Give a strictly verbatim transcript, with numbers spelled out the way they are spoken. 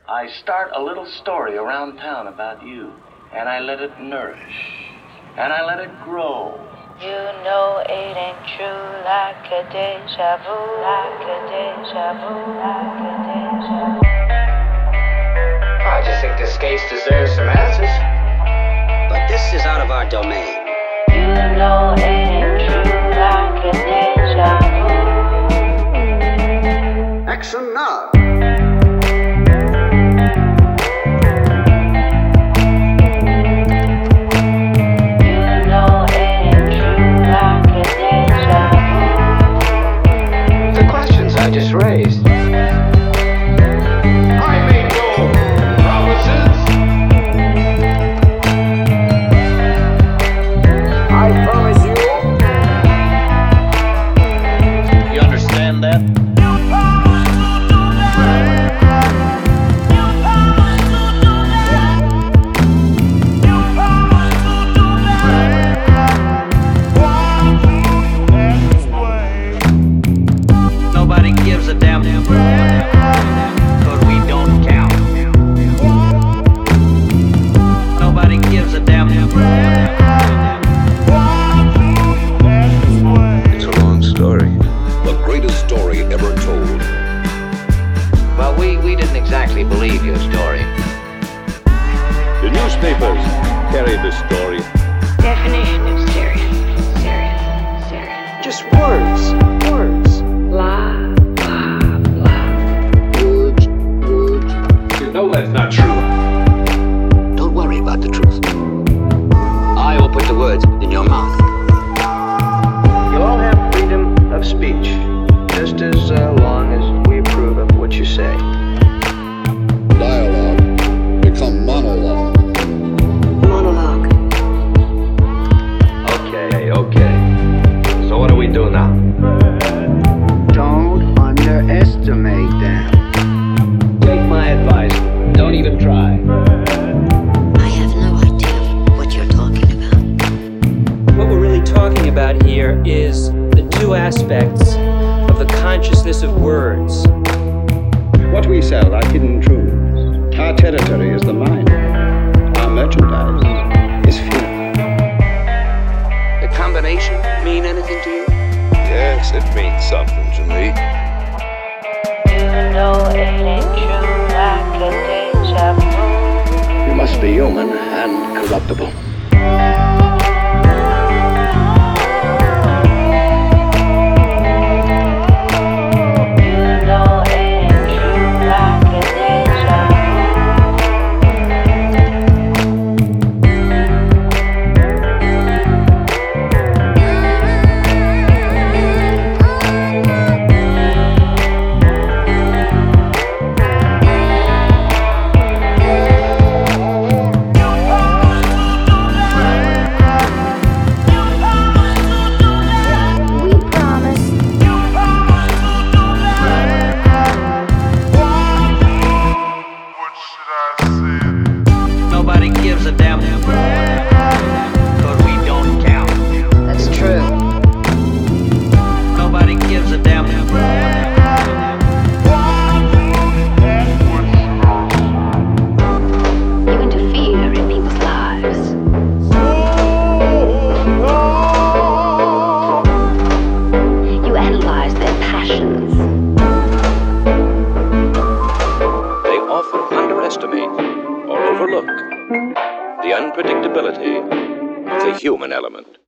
I start a little story around town about you, and I let it nourish, and I let it grow. You know it ain't true, like a deja vu, like a deja vu, like a deja vu. I just think this case deserves some answers. But this is out of our domain. You know it ain't true, like a deja vu. Action now. I just raised. I make no promises. I promise you. You understand that? Nobody gives a damn, cause we don't count. Nobody gives a damn. It's a long story. The greatest story ever told. Well, we, we didn't exactly believe your story. The newspapers carried the story. Definition of serious, serious, serious. Just words, words. Blah, blah, blah. Words, words. You know that's not true. Don't worry about the truth. I will put the words in your mouth. You all have freedom of speech, just as uh, long as we approve of what you say. Dialogue become monologue. Monologue. Okay, okay. So what do we do now? Don't underestimate them. Take my advice. Don't even try. I have no idea what you're talking about. What we're really talking about here is the two aspects of the consciousness of words. What we sell are hidden truths. Our territory is the mind. Our merchandise is fear. The combination mean anything to you? Yes, it means something to me. You know it ain't true, like a deja vu. You must be human and corruptible. You know it ain't true, like a deja Nobody gives a damn, cause we don't count. That's true. Nobody gives a damn. You interfere in people's lives. You analyze their passions. They often underestimate or overlook the unpredictability of the human element.